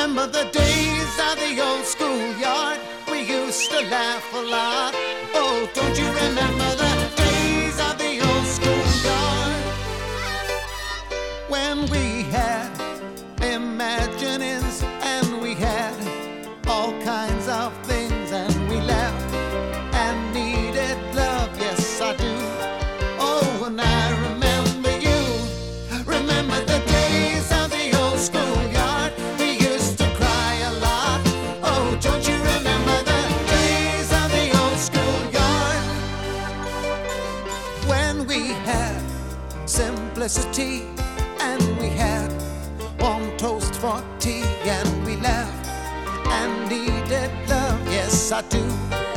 remember the days of the old schoolyard. We used to laugh a lot. Oh, don't you remember the days of the old schoolyard? When we had imaginings and we had all kinds of things, and we laughed and needed love. Yes, I do. Oh, and I remember you. Remember the days of the old schoolyard. We used to cry a lot. Oh, don't you remember the days of the old schoolyard? When we had simplicity and we had warm toast for tea, and we laughed and needed love. Yes, I do.